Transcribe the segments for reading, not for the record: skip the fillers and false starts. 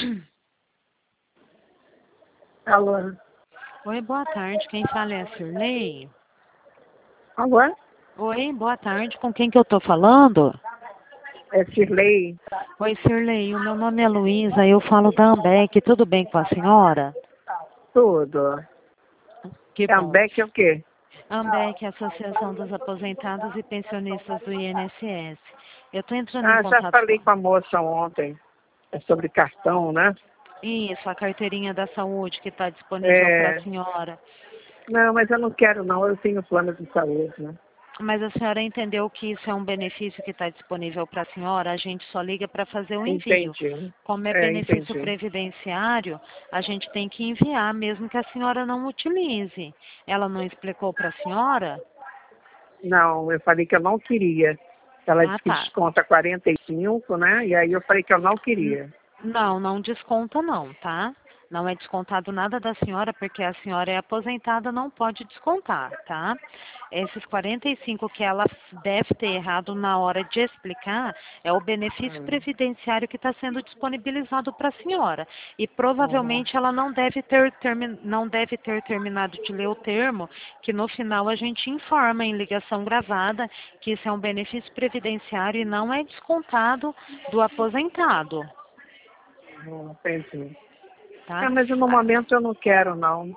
Alô? Oi, boa tarde. Quem fala é a Cirlei? Alô? Oi, boa tarde. Com quem que eu tô falando? É Cirlei? Oi, Cirlei. O meu nome é Luísa. Eu falo da Ambec. Tudo bem com a senhora? Tudo. Que É bom. Ambec é o quê? Ambec, Associação dos Aposentados e Pensionistas do INSS. Eu tô entrando em Ah, já contato falei com... com a moça ontem. É sobre cartão, né? Isso, a carteirinha da saúde que está disponível para a É... senhora. Não, mas eu não quero não. Eu tenho plano de saúde, né? Mas a senhora entendeu que isso é um benefício que está disponível para a senhora? A gente só liga para fazer o envio. Entendi. Como é É, benefício entendi. previdenciário, a gente tem que enviar, mesmo que a senhora não utilize. Ela não explicou para a senhora? Não, eu falei que eu não queria. Ela Ah, disse que tá. desconta 45, né? E aí eu falei que eu não queria. Não, não desconta não, tá? Não é descontado nada da senhora, porque a senhora é aposentada, não pode descontar, tá? Esses 45 que ela deve ter errado na hora de explicar é o benefício Hum. previdenciário que está sendo disponibilizado para a senhora. E Uhum. provavelmente ela não deve ter terminado de ler o termo, que no final a gente informa em ligação gravada que isso é um benefício previdenciário e não é descontado do aposentado. Entendi. Tá? É, mas no momento eu não quero, não.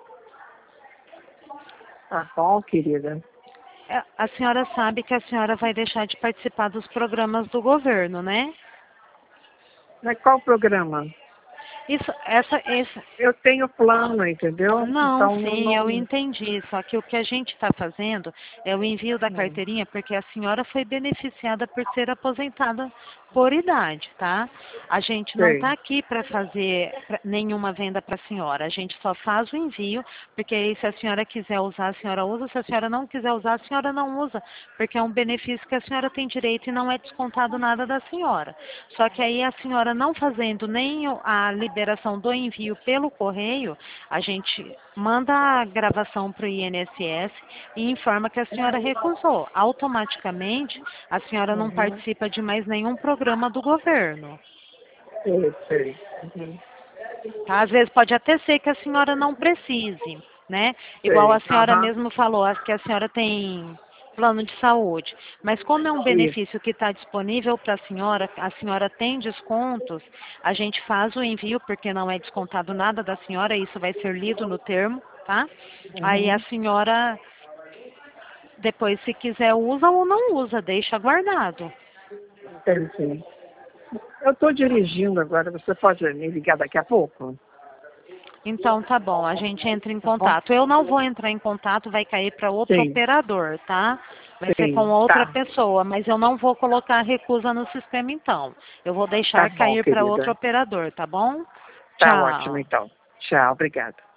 Tá bom, querida? A senhora sabe que a senhora vai deixar de participar dos programas do governo, né? Mas qual programa? Esse, Eu tenho plano, entendeu? não, Então não, sim, eu não... entendi. Só que o que a gente está fazendo é o envio da Hum, carteirinha, porque a senhora foi beneficiada por ser aposentada por idade, tá? A gente não está sei. aqui para fazer nenhuma venda para a senhora. A gente só faz o envio, porque aí se a senhora quiser usar, a senhora usa. Se a senhora não quiser usar, a senhora não usa, porque é um benefício que a senhora tem direito e não é descontado nada da senhora. Só que aí a senhora não fazendo nem a liberação do envio pelo correio, a gente manda a gravação para o INSS e informa que a senhora recusou. Automaticamente, a senhora não Uhum. participa de mais nenhum programa do governo. Sei. Uhum. Tá? Às vezes pode até ser que a senhora não precise, né? Igual a Sei. senhora Aham. mesmo falou, que a senhora tem plano de saúde. Mas como é um Isso. benefício que está disponível para a senhora tem descontos, a gente faz o envio, porque não é descontado nada da senhora, isso vai ser lido no termo, tá? Aí a Uhum. senhora, depois, se quiser, usa ou não usa, deixa guardado. Entendi. Eu estou dirigindo agora. Você pode me ligar daqui a pouco? Então tá bom, a gente entra em Tá bom? contato. Eu não vou entrar em contato, vai cair para outro Sim. operador, tá? Vai ser com Sim. outra Tá. pessoa, mas eu não vou colocar recusa no sistema então. Eu vou Tá deixar bom, cair para outro querida. operador, tá bom? Tá ótimo, Tchau. então. Tchau. Obrigada.